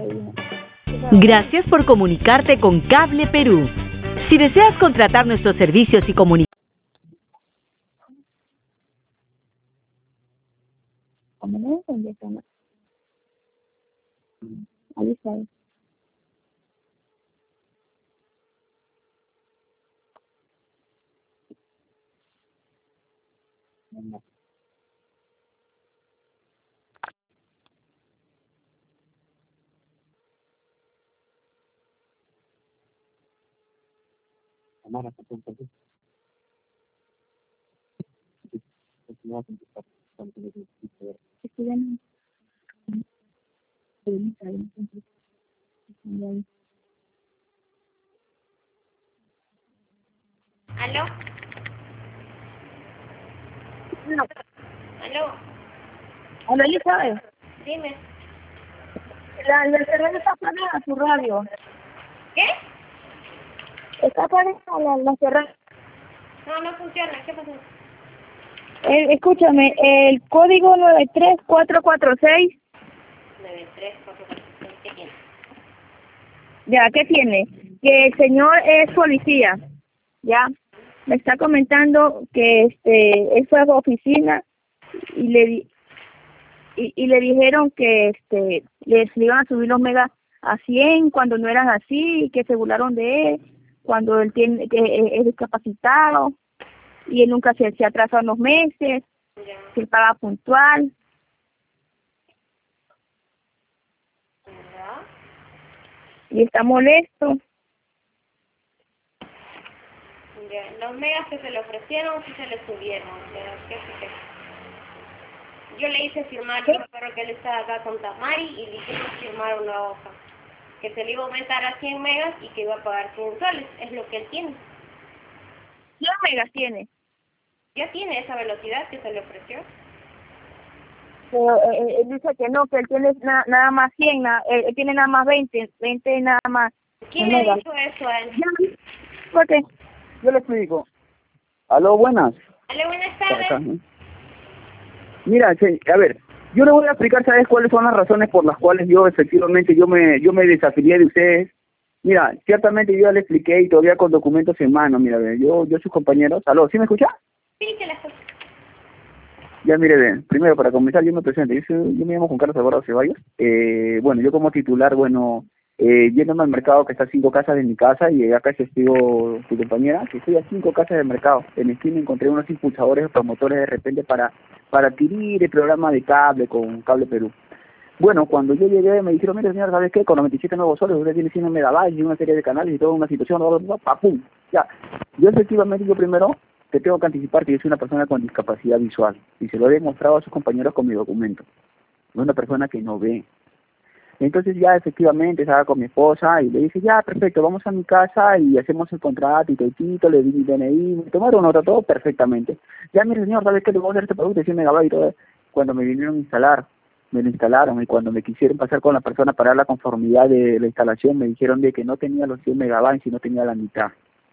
Gracias por comunicarte con Cable Perú. Si deseas contratar nuestros servicios y comunicar... Ahí está. ¿Aló? No. ¿Aló? Hola, Elizabeth. Dime. La cerveza está apagada, tu radio. ¿Qué? Está apagada la cerveza. No funciona. ¿Qué pasó? Escúchame, el código 93446. 93446. ¿Qué tiene? Ya, ¿qué tiene? Que el señor es policía. Ya. Me está comentando que él fue a la oficina y le dijeron que les iban a subir los megas a 100 cuando no eran así, y que se burlaron de él, cuando él tiene que es discapacitado y él nunca se atrasa unos meses, Ya. que él paga puntual. ¿Verdad? Y está molesto. Ya. Los megas que se le ofrecieron, sí se le subieron. Ya. ¿Qué hace qué? Yo le hice firmar, yo espero que él estaba acá con Tamari y le hicimos firmar una hoja. Que se le iba a aumentar a 100 megas y que iba a pagar 100 soles. Es lo que él tiene. ¿Qué megas tiene? Ya tiene esa velocidad que se le ofreció. Pero él dice que no, que él tiene nada más 100, él tiene nada más 20 nada más. ¿Quién le dijo eso a él? ¿Por qué? Yo le explico. Aló, buenas. Hola, buenas Acá, tardes. ¿no? Mira, a ver, yo le voy a explicar, ¿sabes cuáles son las razones por las cuales yo efectivamente yo me desafilié de ustedes? Mira, ciertamente yo ya le expliqué y todavía con documentos en mano, mira, ve, yo sus compañeros. Aló, ¿sí me escucha? Sí, que la escucho. Ya, mire, ve, primero para comenzar yo me presento, yo me llamo Juan Carlos Alvarado Ceballos. Bueno, yo como titular, yéndome al mercado que está a 5 casas de mi casa y acá es testigo tu compañera, que estoy a 5 casas del mercado. En esquina encontré unos impulsadores, promotores de repente para adquirir el programa de cable con Cable Perú. Bueno, cuando yo llegué me dijeron, mire señor, ¿sabes qué? Con 97 nuevos soles usted tiene 100 megabytes y una serie de canales y toda una situación, ¡pum! Ya. Yo efectivamente, yo primero te tengo que anticipar que yo soy una persona con discapacidad visual y se lo he demostrado a sus compañeros con mi documento. No es una persona que no ve. Entonces ya efectivamente estaba con mi esposa y le dije, ya, perfecto, vamos a mi casa y hacemos el contrato y todo, le di mi DNI, me tomaron nota, todo perfectamente. Ya, mire señor, ¿sabes qué? Le vamos a hacer este producto de 100 megabytes y todo. Cuando me vinieron a instalar, me lo instalaron y cuando me quisieron pasar con la persona para dar la conformidad de la instalación, me dijeron de que no tenía los 100 megabytes y no tenía la mitad.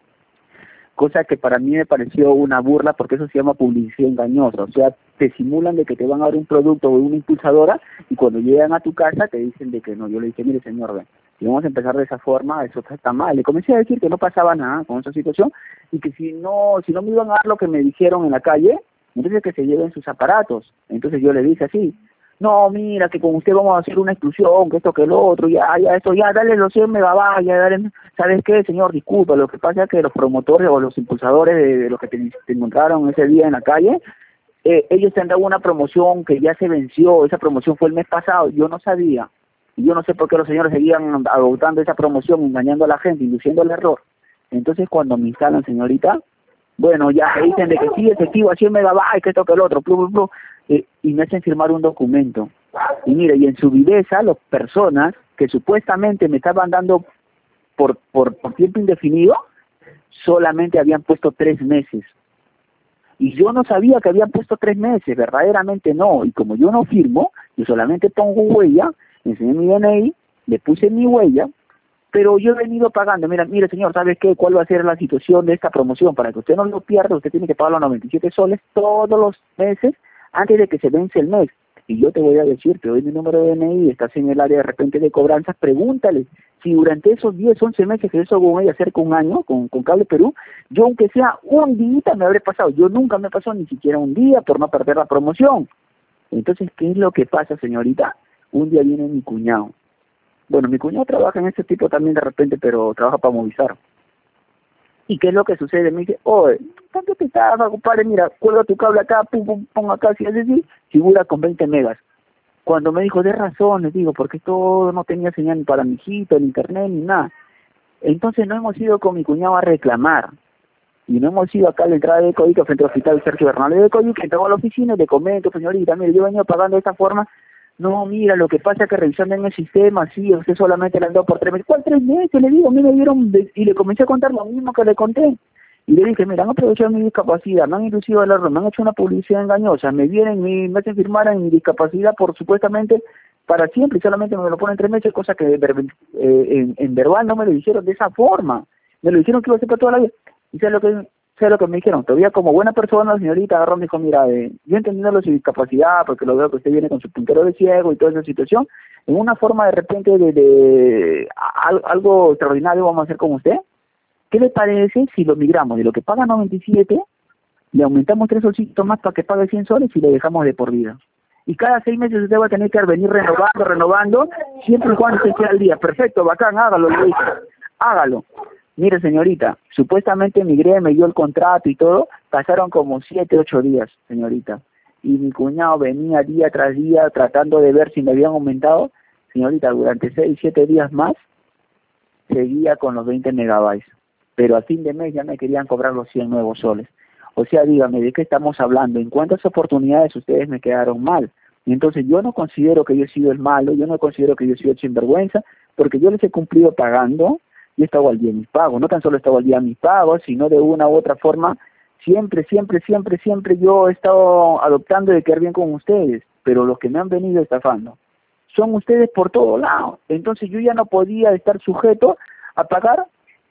Cosa que para mí me pareció una burla porque eso se llama publicidad engañosa, o sea, te simulan de que te van a dar un producto o una impulsadora y cuando llegan a tu casa te dicen de que no. Yo le dije, mire señor, ven, si vamos a empezar de esa forma, eso está mal. Le comencé a decir que no pasaba nada con esa situación y que si no me iban a dar lo que me dijeron en la calle, entonces que se lleven sus aparatos. Entonces yo le dije así, no, mira, que con usted vamos a hacer una exclusión, que esto, que lo otro, ya, dale los 100 megabytes, ya, dale, ¿sabes qué, señor? Disculpa, lo que pasa es que los promotores o los impulsadores de los que te encontraron ese día en la calle, ellos te han dado una promoción que ya se venció, esa promoción fue el mes pasado, yo no sabía, y yo no sé por qué los señores seguían adoptando esa promoción, engañando a la gente, induciendo el error. Entonces cuando me instalan, señorita, bueno, ya me dicen de que sí, efectivo, a 100 megabytes, que esto, que el otro, y me hacen firmar un documento. Y mire, y en su viveza, las personas que supuestamente me estaban dando por tiempo indefinido, solamente habían puesto 3 meses. Y yo no sabía que habían puesto 3 meses, verdaderamente no. Y como yo no firmo, yo solamente pongo huella, enseñé mi DNI, le puse mi huella, pero yo he venido pagando. Mire señor, ¿sabe qué? ¿Cuál va a ser la situación de esta promoción? Para que usted no lo pierda, usted tiene que pagar los 97 soles todos los meses antes de que se vence el mes. Y yo te voy a decir, te doy mi número de DNI, estás en el área de repente de cobranzas, pregúntale si durante esos 10, 11 meses que eso con ella, cerca de un año, con Cable Perú, yo aunque sea un día me habré pasado. Yo nunca me pasó ni siquiera un día por no perder la promoción. Entonces, ¿qué es lo que pasa, señorita? Un día viene mi cuñado. Bueno, mi cuñado trabaja en este tipo también de repente, pero trabaja para Movistar. ¿Y qué es lo que sucede? Me dice, oye, ¿cuánto te estaba, compadre? Mira, cuelga tu cable acá, pum, pum, pon acá, si es así, figura con 20 megas. Cuando me dijo, de razón, les digo, porque todo no tenía señal ni para mi hijito, ni internet, ni nada. Entonces no hemos ido con mi cuñado a reclamar. Y no hemos ido acá a la entrada de Código frente al hospital Sergio Bernal de Código, que entramos a la oficina y le comento, señorita, mire, yo he venido pagando de esta forma. No, mira, lo que pasa es que revisando en el sistema, sí, usted solamente le han dado por 3 meses. ¿Cuál 3 meses? Le digo, a mí me dieron, y le comencé a contar lo mismo que le conté. Y le dije, mira, han aprovechado mi discapacidad, me han inducido el error, me han hecho una publicidad engañosa, me vienen y me hacen firmar en mi discapacidad por supuestamente para siempre, y solamente me lo ponen 3 meses, cosa que en verbal no me lo dijeron de esa forma. Me lo dijeron que iba a ser para toda la vida. Y sé lo que me dijeron, todavía como buena persona, la señorita agarró y me dijo, mira, yo entendiendo su discapacidad, porque lo veo que usted viene con su puntero de ciego y toda esa situación, en una forma de repente algo extraordinario vamos a hacer con usted. ¿Qué le parece si lo migramos de lo que paga 97, le aumentamos 3 solcitos más para que pague 100 soles y lo dejamos de por vida? Y cada 6 meses usted va a tener que venir renovando, siempre y cuando usted sea al día. Perfecto, bacán, hágalo, le dije, hágalo. Mire, señorita, supuestamente migré, me dio el contrato y todo, pasaron como 7, 8 días, señorita. Y mi cuñado venía día tras día tratando de ver si me habían aumentado. Señorita, durante 6, 7 días más, seguía con los 20 megabytes. Pero a fin de mes ya me querían cobrar los 100 nuevos soles. O sea, dígame, ¿de qué estamos hablando? ¿En cuántas oportunidades ustedes me quedaron mal? Y entonces yo no considero que yo he sido el malo, yo no considero que yo he sido el sinvergüenza, porque yo les he cumplido pagando, y he estado al día de mis pagos. No tan solo he estado al día de mis pagos, sino de una u otra forma, siempre yo he estado adoptando de quedar bien con ustedes, pero los que me han venido estafando son ustedes por todo lado. Entonces yo ya no podía estar sujeto a pagar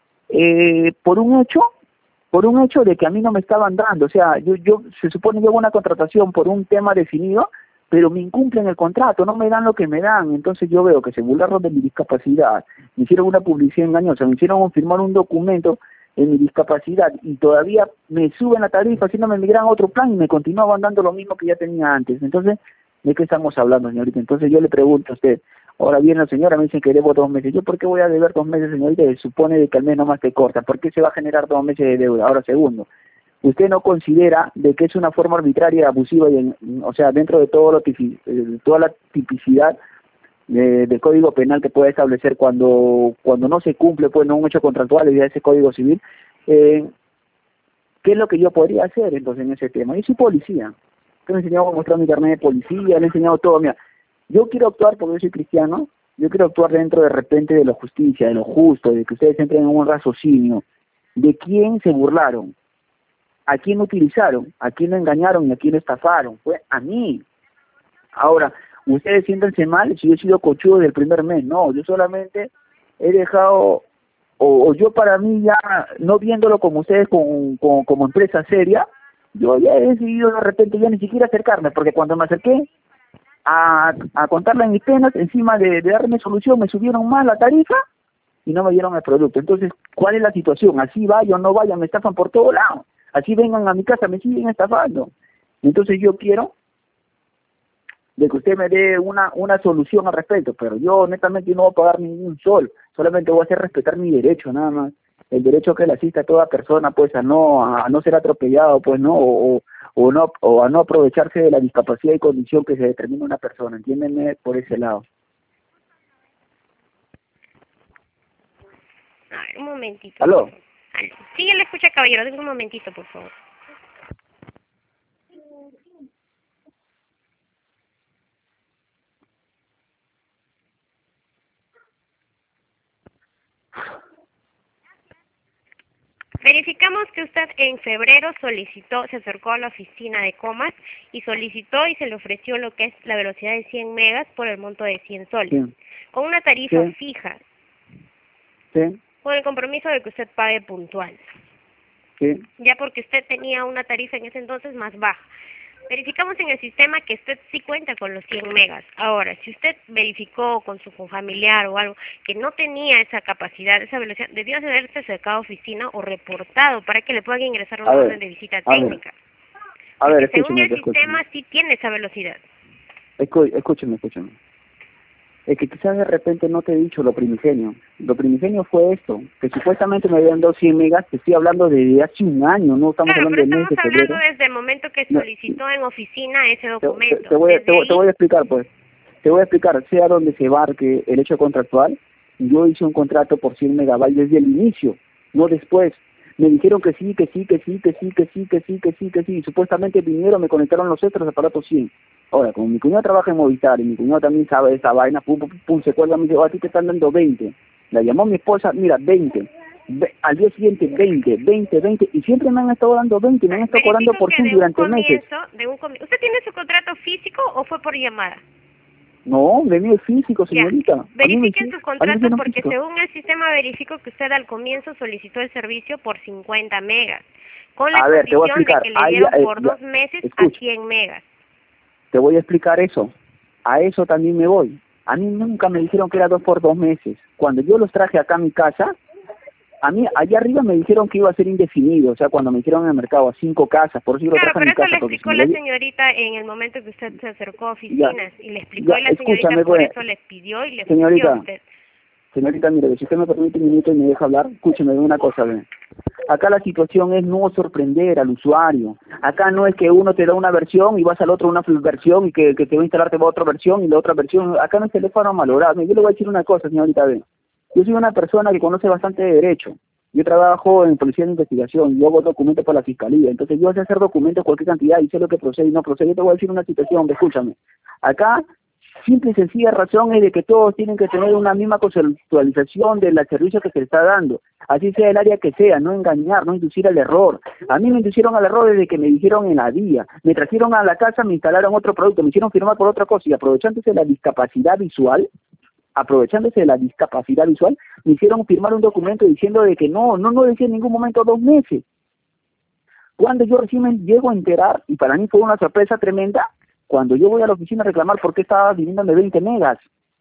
por un hecho de que a mí no me estaban dando. O sea, yo se supone que hago una contratación por un tema definido, pero me incumplen el contrato, no me dan lo que me dan. Entonces yo veo que se burlaron de mi discapacidad, me hicieron una publicidad engañosa, me hicieron firmar un documento en mi discapacidad y todavía me suben la tarifa, si no me migran a otro plan y me continuaban dando lo mismo que ya tenía antes. Entonces, ¿de qué estamos hablando, señorita? Entonces yo le pregunto a usted, ahora viene la señora, me dicen que debo 2 meses. ¿Yo por qué voy a deber 2 meses, señorita? Se supone de que al mes nomás te corta. ¿Por qué se va a generar 2 meses de deuda? Ahora, segundo, ¿usted no considera de que es una forma arbitraria, abusiva, o sea, dentro de todo toda la tipicidad del Código Penal que puede establecer cuando no se cumple pues no un hecho contractual de ese Código Civil? ¿Qué es lo que yo podría hacer entonces en ese tema? Yo soy policía. Yo me he enseñado a mostrar mi carnet de policía, le he enseñado todo. Mira, yo quiero actuar porque yo soy cristiano, yo quiero actuar dentro de repente de la justicia, de lo justo, de que ustedes entren en un raciocinio. ¿De quién se burlaron? ¿A quién utilizaron? ¿A quién lo engañaron y a quién lo estafaron? Fue a mí. Ahora, ustedes siéntanse mal si yo he sido cochudo del primer mes. No, yo solamente he dejado, o yo para mí ya, no viéndolo como ustedes como empresa seria, yo ya he decidido de repente ya ni siquiera acercarme, porque cuando me acerqué a contarle mis penas, encima de darme solución, me subieron más la tarifa y no me dieron el producto. Entonces, ¿cuál es la situación? Así vaya o no vaya, me estafan por todos lados. Así vengan a mi casa, me siguen estafando. Entonces yo quiero de que usted me dé una solución al respecto, pero yo honestamente no voy a pagar ningún sol, solamente voy a hacer respetar mi derecho, nada más. El derecho que le asista a toda persona, pues a no ser atropellado, pues no, o a no aprovecharse de la discapacidad y condición que se determina una persona, entiéndeme por ese lado. A ver, un momentito. ¿Aló? Sí, ya le escucha, caballero, denme un momentito, por favor. Verificamos que usted en febrero se acercó a la oficina de Comas y solicitó y se le ofreció lo que es la velocidad de 100 megas por el monto de 100 soles, sí, con una tarifa fija, sí, con el compromiso de que usted pague puntual, sí, ya porque usted tenía una tarifa en ese entonces más baja. Verificamos en el sistema que usted sí cuenta con los 100 megas. Ahora, si usted verificó con su familiar o algo que no tenía esa capacidad, esa velocidad, debió haberse acercado a oficina o reportado para que le puedan ingresar una orden de visita técnica. Porque según el sistema sí tiene esa velocidad. Escúcheme. Es que quizás de repente no te he dicho lo primigenio. Lo primigenio fue esto, que supuestamente me habían dado 100 megas, te estoy hablando desde hace un año, no estamos hablando de mes de febrero. Estamos hablando desde el momento que solicitó en oficina ese documento. Te voy a explicar, pues. Te voy a explicar, sea donde se barque el hecho contractual, yo hice un contrato por 100 megabytes desde el inicio, no después. Me dijeron que sí, y supuestamente vinieron, me conectaron los otros aparatos 100. Ahora, como mi cuñado trabaja en Movistar y mi cuñado también sabe de esa vaina, se cuelga, me dice, a ti te están dando 20. La llamó mi esposa, mira, 20. Al día siguiente, 20, y siempre me han estado dando 20, me han estado cobrando por 100 durante meses. ¿Usted tiene su contrato físico o fue por llamada? No, venía físico, señorita. Verifiquen su contrato porque según el sistema verifico que usted al comienzo solicitó el servicio por 50 megas, con la condición de que le dieron por 2 meses a 100 megas. Te voy a explicar eso. A eso también me voy. A mí nunca me dijeron que era 2 por 2 meses. Cuando yo los traje acá a mi casa, a mí allá arriba me dijeron que iba a ser indefinido, o sea, cuando me dijeron en el mercado a 5 casas, por eso yo lo traje a mi casa. Claro, pero eso le explicó la señorita en el momento que usted se acercó a oficinas, y le explicó, y la señorita por eso les pidió y le pidió a usted. Señorita, mire, si usted me permite un minuto y me deja hablar, escúcheme una cosa, ¿ve? Acá la situación es no sorprender al usuario. Acá no es que uno te da una versión y vas al otro una versión y que te va a instalarte otra versión y la otra versión. Acá no es teléfono malogrado. Yo le voy a decir una cosa, señorita, ¿ve? Yo soy una persona que conoce bastante de derecho. Yo trabajo en policía de investigación, yo hago documentos para la fiscalía. Entonces yo sé hacer documentos cualquier cantidad y sé lo que procede y no procede. Yo te voy a decir una situación, escúchame. Acá simple y sencilla razón es de que todos tienen que tener una misma conceptualización del servicio que se le está dando, así sea el área que sea, no engañar, no inducir al error. A mí me inducieron al error desde que me dijeron en la vía, me trajeron a la casa, me instalaron otro producto, me hicieron firmar por otra cosa y aprovechándose de la discapacidad visual, me hicieron firmar un documento diciendo de que no decía en ningún momento 2 meses. Cuando yo recién me llego a enterar, y para mí fue una sorpresa tremenda, cuando yo voy a la oficina a reclamar por qué estaba viniéndome 20 megas.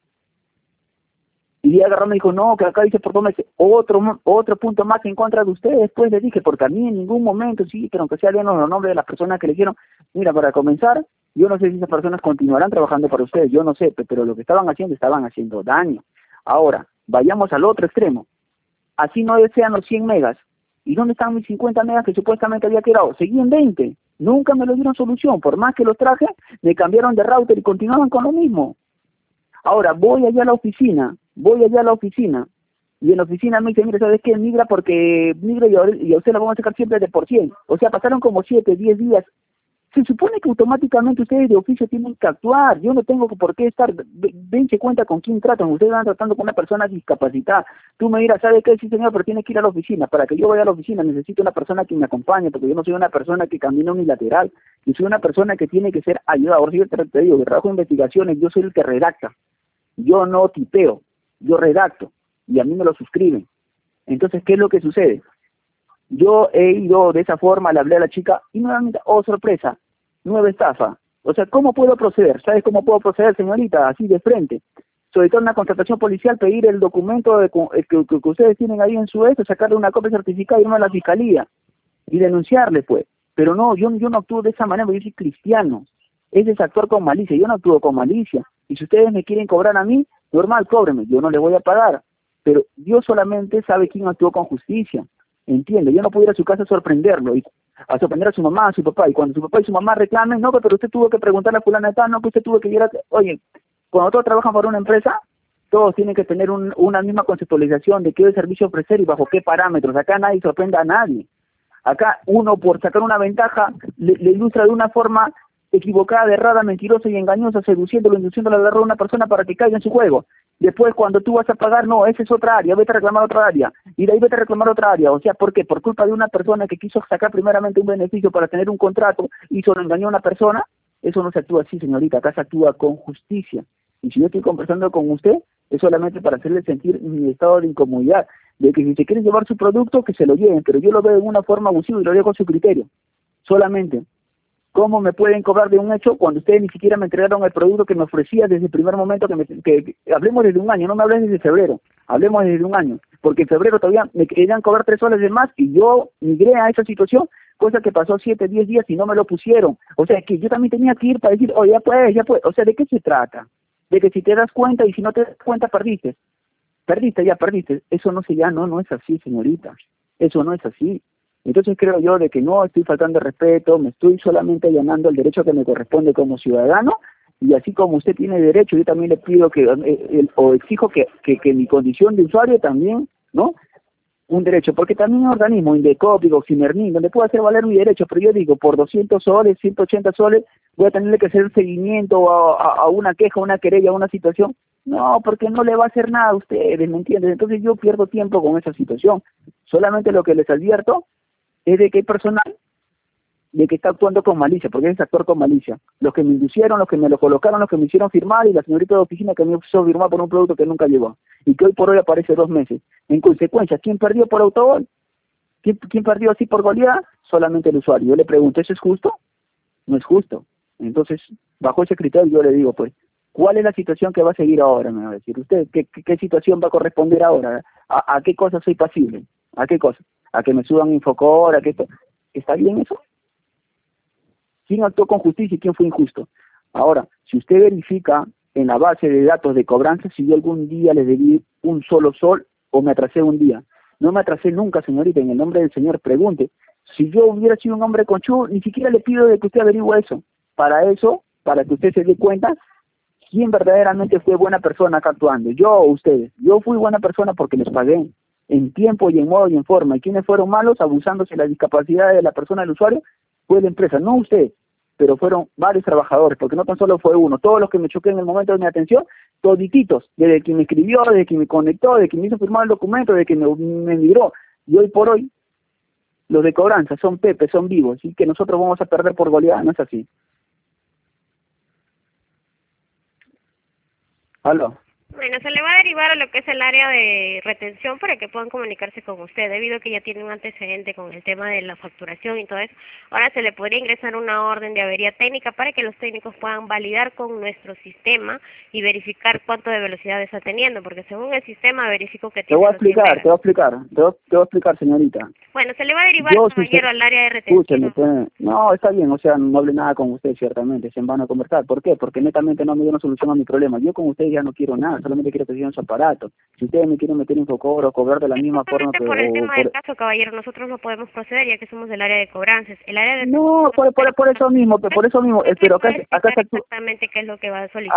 Y agarró y me dijo, no, que acá dice por 2 meses. Otro punto más en contra de ustedes. Después le dije, porque a mí en ningún momento, sí, pero aunque sea bien los nombres de las personas que le dijeron, mira, para comenzar, yo no sé si esas personas continuarán trabajando para ustedes, yo no sé, pero lo que estaban haciendo daño. Ahora, vayamos al otro extremo. Así no desean los 100 megas. ¿Y dónde están mis 50 megas que supuestamente había quedado? Seguí en 20. Nunca me lo dieron solución. Por más que los traje, me cambiaron de router y continuaban con lo mismo. Ahora, voy allá a la oficina, y en la oficina me dice, mire, ¿sabes qué? Migra y a usted la vamos a sacar siempre de por 100. O sea, pasaron como 7, 10 días. Se supone que automáticamente ustedes de oficio tienen que actuar. Yo no tengo por qué estar, dense cuenta con quién tratan. Ustedes van tratando con una persona discapacitada. Tú me dirás, ¿sabe qué? Sí, señor, pero tiene que ir a la oficina. Para que yo vaya a la oficina necesito una persona que me acompañe, porque yo no soy una persona que camina unilateral. Yo soy una persona que tiene que ser ayudada. Ahora sí te digo, que trabajo en investigaciones, yo soy el que redacta. Yo no tipeo, yo redacto. Y a mí me lo suscriben. Entonces, ¿qué es lo que sucede? Yo he ido de esa forma, le hablé a la chica y nuevamente, oh sorpresa, nueva estafa. O sea, ¿cómo puedo proceder? ¿Sabes cómo puedo proceder, señorita? Así de frente. Solicitar una contratación policial, pedir el documento que ustedes tienen ahí en su sacarle una copia certificada y irme a la fiscalía y denunciarle, pues. Pero no, yo no actúo de esa manera, porque yo soy cristiano. Ese es actuar con malicia, yo no actúo con malicia. Y si ustedes me quieren cobrar a mí, normal, cóbrenme, yo no les voy a pagar. Pero Dios solamente sabe quién actuó con justicia. Entiende, yo no puedo ir a su casa a sorprenderlo, a sorprender a su mamá, a su papá, y cuando su papá y su mamá reclamen, no, pero usted tuvo que preguntarle a fulana de tal, no, que usted tuvo que ir a... Oye, cuando todos trabajan para una empresa, todos tienen que tener una misma conceptualización de qué servicio ofrecer y bajo qué parámetros. Acá nadie sorprende a nadie. Acá uno, por sacar una ventaja, le ilustra de una forma equivocada, errada, mentirosa y engañosa, seduciéndolo, induciéndolo a agarrar a una persona para que caiga en su juego. Después, cuando tú vas a pagar, no, esa es otra área, vete a reclamar otra área, y de ahí vete a reclamar otra área. O sea, ¿por qué? Por culpa de una persona que quiso sacar primeramente un beneficio para tener un contrato y solo engañó a una persona. Eso no se actúa así, señorita, acá se actúa con justicia. Y si yo estoy conversando con usted, es solamente para hacerle sentir mi estado de incomodidad, de que si se quieren llevar su producto, que se lo lleven, pero yo lo veo de una forma abusiva y lo dejo a su criterio, solamente. ¿Cómo me pueden cobrar de un hecho cuando ustedes ni siquiera me entregaron el producto que me ofrecía desde el primer momento que hablemos desde un año, no me hables desde febrero, hablemos desde un año, porque en febrero todavía me querían cobrar 3 soles de más y yo migré a esa situación, cosa que pasó 7, 10 días y no me lo pusieron. O sea, que yo también tenía que ir para decir, oh, ya puedes. O sea, ¿de qué se trata? De que si te das cuenta y si no te das cuenta, perdiste. Perdiste. Eso no se llama, no es así, señorita. Eso no es así. Entonces creo yo de que no estoy faltando de respeto, me estoy solamente allanando el derecho que me corresponde como ciudadano, y así como usted tiene derecho, yo también le pido que, o exijo que mi condición de usuario también, ¿no? Un derecho, porque también un organismo, Indecopi, Oximernin, donde puedo hacer valer mi derecho, pero yo digo, por 200 soles, 180 soles, voy a tenerle que hacer seguimiento a una queja, una querella, a una situación. No, porque no le va a hacer nada a ustedes, ¿me entienden? Entonces yo pierdo tiempo con esa situación. Solamente lo que les advierto es de que hay personal de que está actuando con malicia, porque es actor con malicia. Los que me inducieron, los que me lo colocaron, los que me hicieron firmar, y la señorita de oficina que me hizo firmar por un producto que nunca llegó, y que hoy por hoy aparece 2 meses. En consecuencia, ¿quién perdió por autogol? ¿Quién perdió así por goleada? Solamente el usuario. Yo le pregunto, ¿eso es justo? No es justo. Entonces, bajo ese criterio yo le digo, pues, ¿cuál es la situación que va a seguir ahora? Me va a decir usted, ¿qué situación va a corresponder ahora? ¿A qué cosa soy pasible? ¿A qué cosa? ¿A que me suban Infocor? ¿A qué esto? ¿Está bien eso? ¿Quién actuó con justicia y quién fue injusto? Ahora, si usted verifica en la base de datos de cobranza si yo algún día le debí un solo sol o me atrasé un día. No me atrasé nunca, señorita, en el nombre del Señor, pregunte. Si yo hubiera sido un hombre conchudo, ni siquiera le pido de que usted averigüe eso. Para que usted se dé cuenta quién verdaderamente fue buena persona acá actuando. Yo o ustedes. Yo fui buena persona porque les pagué en tiempo y en modo y en forma. ¿Y quiénes fueron malos abusándose de la discapacidad de la persona, del usuario? Fue la empresa, no usted, pero fueron varios trabajadores, porque no tan solo fue uno. Todos los que me choqué en el momento de mi atención, todititos, desde quien me escribió, desde quien me conectó, desde quien me hizo firmar el documento, desde quien me migró. Y hoy por hoy, los de cobranza son Pepe, son vivos, y que nosotros vamos a perder por goleada, no es así. ¿Aló? Bueno, se le va a derivar a lo que es el área de retención para que puedan comunicarse con usted, debido a que ya tiene un antecedente con el tema de la facturación y todo eso. Ahora se le podría ingresar una orden de avería técnica para que los técnicos puedan validar con nuestro sistema y verificar cuánto de velocidad está teniendo, porque según el sistema verifico que tiene. Te voy a explicar, señorita. Bueno, se le va a derivar, caballero, al área de retención. Escúcheme, no, está bien, o sea, no hablé nada con usted, ciertamente, se van a conversar. ¿Por qué? Porque netamente no me dieron solución a mi problema. Yo con usted ya no quiero nada, solamente quiero que sigan su aparato. Si ustedes me quieren meter Infocor o cobrar de la misma forma que... Por el tema del caso, caballero, nosotros no podemos proceder ya que somos del área de cobranzas. El área de... No, por eso mismo, pero acá se actúa... Exactamente qué es lo que va a solicitar.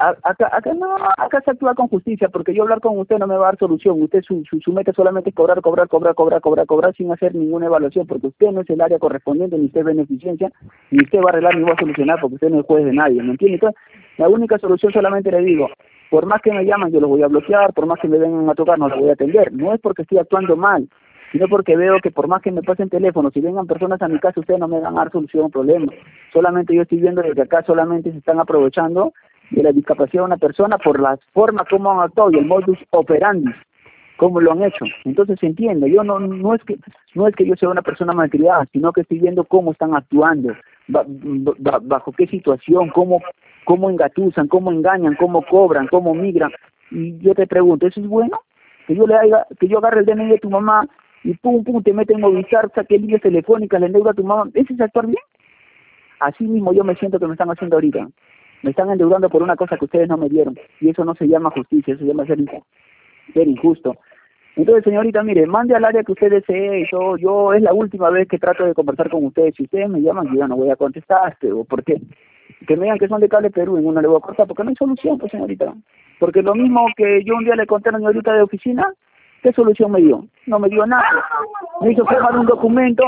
Acá se actúa con justicia, porque yo hablar con usted no me va a dar solución. Usted su meta solamente es cobrar sin hacer ninguna evaluación, porque usted no es el área correspondiente, ni usted es beneficencia, ni usted va a arreglar ni va a solucionar, porque usted no es juez de nadie, ¿me entiende? Entonces, la única solución solamente le digo, por más que me llaman yo los voy a bloquear, por más que me vengan a tocar no los voy a atender. No es porque estoy actuando mal, sino porque veo que por más que me pasen teléfono, si vengan personas a mi casa, ustedes no me van a dar solución a un problema. Solamente yo estoy viendo que acá solamente se están aprovechando de la discapacidad de una persona por la forma como han actuado y el modus operandi, cómo lo han hecho. Entonces se entiende, yo no es que yo sea una persona malcriada, sino que estoy viendo cómo están actuando, bajo qué situación, cómo engatusan, cómo engañan, cómo cobran, cómo migran. Y yo te pregunto, ¿eso es bueno? Que yo agarre el DNI de tu mamá y pum, te mete en Movistar, saque líneas telefónicas, le endeuda a tu mamá. ¿Eso es actuar bien? Así mismo yo me siento que me están haciendo ahorita. Me están endeudando por una cosa que ustedes no me dieron. Y eso no se llama justicia, eso se llama ser injusto. Entonces, señorita, mire, mande al área que usted desee y todo. Yo es la última vez que trato de conversar con ustedes. Si ustedes me llaman, yo ya no voy a contestar. ¿O por qué? Que me digan que son de Cable Perú, en una le voy a cortar, porque no hay solución, pues, señorita. Porque lo mismo que yo un día le conté a la señorita de oficina, ¿qué solución me dio? No me dio nada. Me hizo firmar un documento,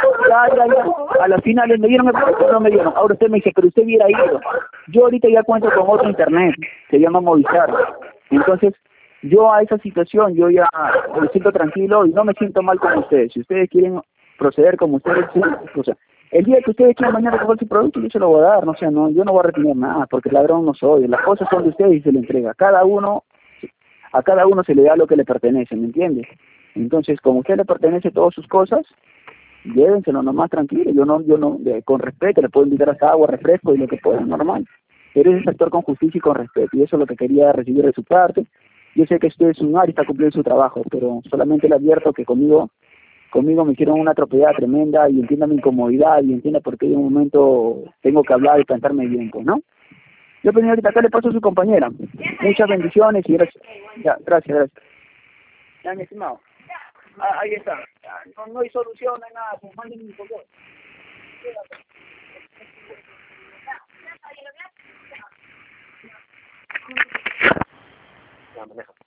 ya. A las finales me dieron el producto, no me dieron. Ahora usted me dice, pero usted hubiera ido. Yo ahorita ya cuento con otro internet, se llama Movistar. Entonces, yo a esa situación, yo ya me siento tranquilo y no me siento mal con ustedes. Si ustedes quieren proceder como ustedes, o sea, el día que ustedes quieran mañana recoger su producto, yo se lo voy a dar, yo no voy a retener nada, porque ladrón no soy. Las cosas son de ustedes y se le entrega. A cada uno se le da lo que le pertenece, ¿me entiendes? Entonces, como a usted le pertenece todas sus cosas, llévenselo nomás tranquilo, con respeto, le puedo invitar hasta agua, refresco y lo que pueda, normal. Pero es actuar con justicia y con respeto, y eso es lo que quería recibir de su parte. Yo sé que usted es un área y está cumpliendo su trabajo, pero solamente le advierto que conmigo me hicieron una atropellada tremenda y entienda mi incomodidad y entienda por qué en un momento tengo que hablar y plantarme bien, pues, ¿no? Yo, pues, señorita, acá le paso a su compañera. Muchas bendiciones y gracias. Ya, gracias. Ya, mi estimado. Ahí está. Ya, no hay solución, no hay nada. Pues manden mi correo. Ya, maneja.